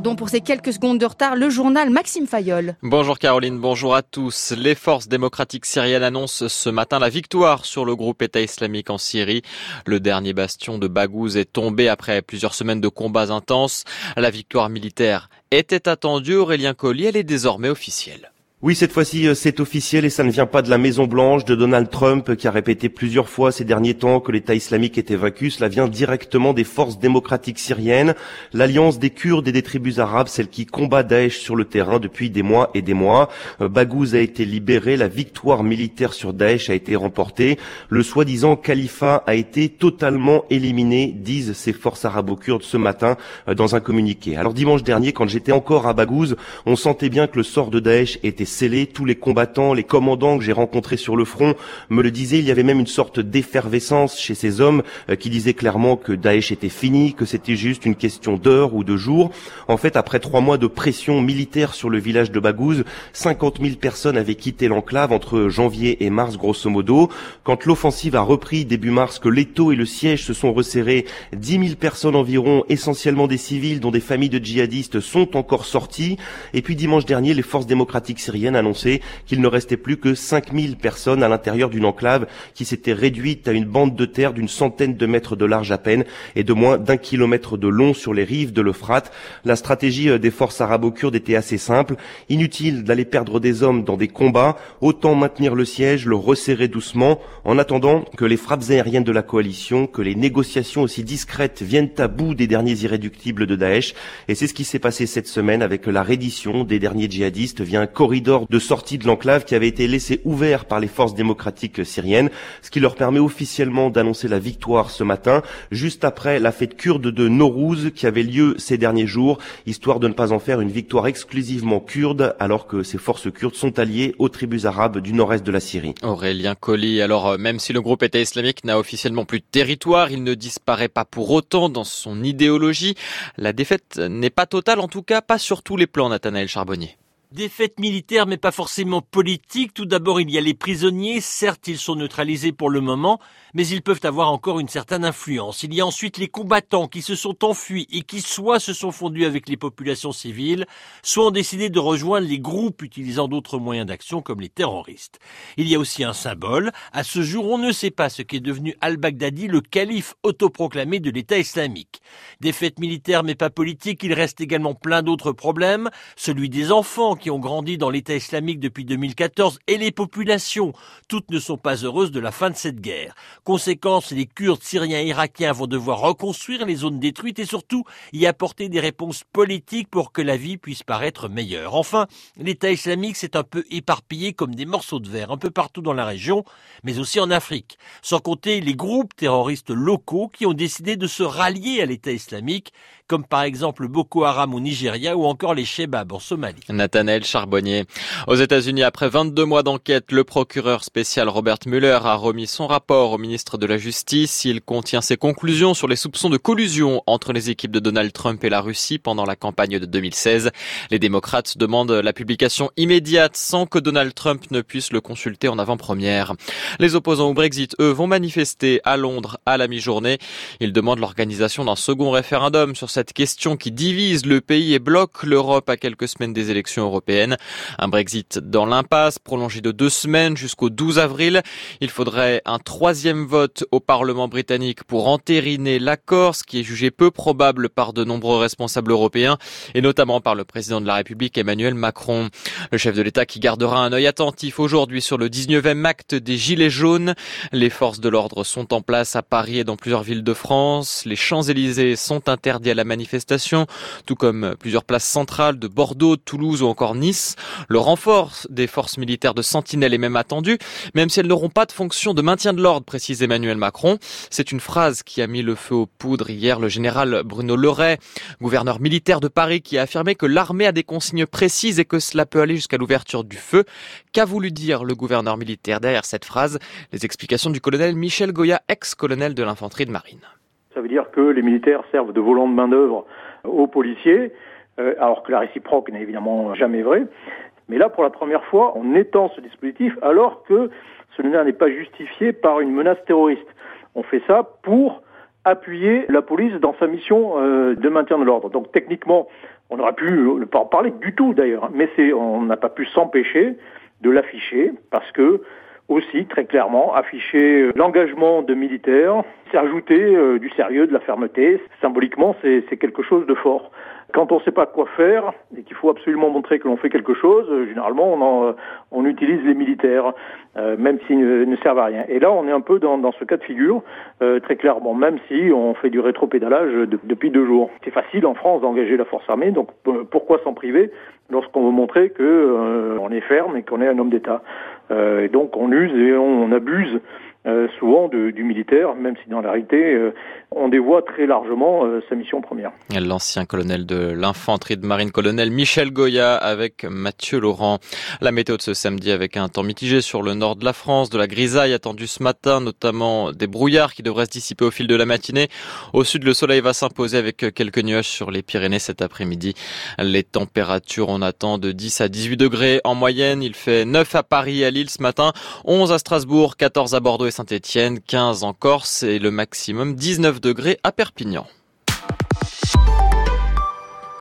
pardon pour ces quelques secondes de retard. Le journal Maxime Fayolle. Bonjour Caroline, bonjour à tous. Les forces démocratiques syriennes annoncent ce matin la victoire sur le groupe État islamique en Syrie. Le dernier bastion de Baghouz est tombé après plusieurs semaines de combats intenses. La victoire militaire était attendue. Aurélien Colli, elle est désormais officielle. Oui, cette fois-ci, c'est officiel et ça ne vient pas de la Maison-Blanche, de Donald Trump, qui a répété plusieurs fois ces derniers temps que l'État islamique était vaincu. Cela vient directement des forces démocratiques syriennes, l'alliance des Kurdes et des tribus arabes, celle qui combat Daesh sur le terrain depuis des mois et des mois. Baghouz a été libéré, la victoire militaire sur Daesh a été remportée. Le soi-disant califat a été totalement éliminé, disent ces forces arabo-kurdes ce matin dans un communiqué. Alors dimanche dernier, quand j'étais encore à Baghouz, on sentait bien que le sort de Daesh était scellé. Tous les combattants, les commandants que j'ai rencontrés sur le front me le disaient. Il y avait même une sorte d'effervescence chez ces hommes qui disaient clairement que Daesh était fini, que c'était juste une question d'heures ou de jours. En fait, après 3 mois de pression militaire sur le village de Baghouz, 50 000 personnes avaient quitté l'enclave entre janvier et mars, grosso modo. Quand l'offensive a repris début mars, que l'étau et le siège se sont resserrés, 10 000 personnes environ, essentiellement des civils, dont des familles de djihadistes, sont encore sorties. Et puis dimanche dernier, les forces démocratiques syriennes annonçait qu'il ne restait plus que 5000 personnes à l'intérieur d'une enclave qui s'était réduite à une bande de terre d'une centaine de mètres de large à peine et de moins d'1 kilomètre de long sur les rives de l'Euphrate. La stratégie des forces arabo-kurdes était assez simple. Inutile d'aller perdre des hommes dans des combats, autant maintenir le siège, le resserrer doucement, en attendant que les frappes aériennes de la coalition, que les négociations aussi discrètes viennent à bout des derniers irréductibles de Daesh. Et c'est ce qui s'est passé cette semaine avec la reddition des derniers djihadistes via un corridor de sortie de l'enclave qui avait été laissé ouvert par les forces démocratiques syriennes, ce qui leur permet officiellement d'annoncer la victoire ce matin, juste après la fête kurde de Nowrouz qui avait lieu ces derniers jours, histoire de ne pas en faire une victoire exclusivement kurde, alors que ces forces kurdes sont alliées aux tribus arabes du nord-est de la Syrie. Aurélien Colli, alors même si le groupe État islamique n'a officiellement plus de territoire, il ne disparaît pas pour autant dans son idéologie. La défaite n'est pas totale, en tout cas pas sur tous les plans, Nathanaël Charbonnier. Défaite militaire, mais pas forcément politique. Tout d'abord, il y a les prisonniers. Certes, ils sont neutralisés pour le moment, mais ils peuvent avoir encore une certaine influence. Il y a ensuite les combattants qui se sont enfuis et qui soit se sont fondus avec les populations civiles, soit ont décidé de rejoindre les groupes utilisant d'autres moyens d'action comme les terroristes. Il y a aussi un symbole. À ce jour, on ne sait pas ce qu'est devenu al-Baghdadi, le calife autoproclamé de l'État islamique. Défaite militaire, mais pas politique. Il reste également plein d'autres problèmes. Celui des enfants qui ont grandi dans l'État islamique depuis 2014 et les populations. Toutes ne sont pas heureuses de la fin de cette guerre. Conséquence, les Kurdes, Syriens et Irakiens vont devoir reconstruire les zones détruites et surtout y apporter des réponses politiques pour que la vie puisse paraître meilleure. Enfin, l'État islamique s'est un peu éparpillé comme des morceaux de verre un peu partout dans la région, mais aussi en Afrique. Sans compter les groupes terroristes locaux qui ont décidé de se rallier à l'État islamique, comme par exemple Boko Haram au Nigeria ou encore les Shebab en Somalie. Nathanaël Charbonnier. Aux États-Unis, après 22 mois d'enquête, le procureur spécial Robert Mueller a remis son rapport au ministre de la Justice. Il contient ses conclusions sur les soupçons de collusion entre les équipes de Donald Trump et la Russie pendant la campagne de 2016. Les démocrates demandent la publication immédiate sans que Donald Trump ne puisse le consulter en avant-première. Les opposants au Brexit, eux, vont manifester à Londres à la mi-journée. Ils demandent l'organisation d'un second référendum sur cette question qui divise le pays et bloque l'Europe à quelques semaines des élections européennes. Un Brexit dans l'impasse, prolongé de 2 semaines jusqu'au 12 avril. Il faudrait un 3e vote au Parlement britannique pour entériner l'accord, ce qui est jugé peu probable par de nombreux responsables européens, et notamment par le président de la République Emmanuel Macron. Le chef de l'État qui gardera un œil attentif aujourd'hui sur le 19e acte des Gilets jaunes. Les forces de l'ordre sont en place à Paris et dans plusieurs villes de France. Les Champs-Élysées sont interdits à la manifestation, tout comme plusieurs places centrales de Bordeaux, Toulouse ou encore Nice. Le renfort des forces militaires de Sentinelle est même attendu, même si elles n'auront pas de fonction de maintien de l'ordre, précise Emmanuel Macron. C'est une phrase qui a mis le feu aux poudres hier le général Bruno Le Ray, gouverneur militaire de Paris, qui a affirmé que l'armée a des consignes précises et que cela peut aller jusqu'à l'ouverture du feu. Qu'a voulu dire le gouverneur militaire derrière cette phrase? Les explications du colonel Michel Goya, ex-colonel de l'infanterie de marine. Ça veut dire que les militaires servent de volant de main-d'œuvre aux policiers, alors que la réciproque n'est évidemment jamais vraie. Mais là, pour la première fois, on étend ce dispositif alors que cela n'est pas justifié par une menace terroriste. On fait ça pour appuyer la police dans sa mission de maintien de l'ordre. Donc techniquement, on aurait pu ne pas en parler du tout d'ailleurs, mais on n'a pas pu s'empêcher de l'afficher parce que aussi très clairement afficher l'engagement de militaires, c'est ajouter du sérieux, de la fermeté. Symboliquement, c'est quelque chose de fort. Quand on ne sait pas quoi faire et qu'il faut absolument montrer que l'on fait quelque chose, généralement on utilise les militaires, même s'ils ne servent à rien. Et là, on est un peu dans ce cas de figure, très clairement, même si on fait du rétropédalage depuis 2 jours. C'est facile en France d'engager la force armée, donc pourquoi s'en priver lorsqu'on veut montrer que on est ferme et qu'on est un homme d'État. Et donc on use et on abuse souvent du militaire, même si dans la réalité, on dévoie très largement sa mission première. L'ancien colonel de l'infanterie de marine, colonel Michel Goya, avec Mathieu Laurent. La météo de ce samedi avec un temps mitigé sur le nord de la France, de la grisaille attendue ce matin, notamment des brouillards qui devraient se dissiper au fil de la matinée. Au sud, le soleil va s'imposer avec quelques nuages sur les Pyrénées cet après-midi. Les températures, on attend de 10 à 18 degrés en moyenne. Il fait 9 à Paris et à Lille ce matin, 11 à Strasbourg, 14 à Bordeaux et Saint-Étienne, 15 en Corse et le maximum 19 degrés à Perpignan.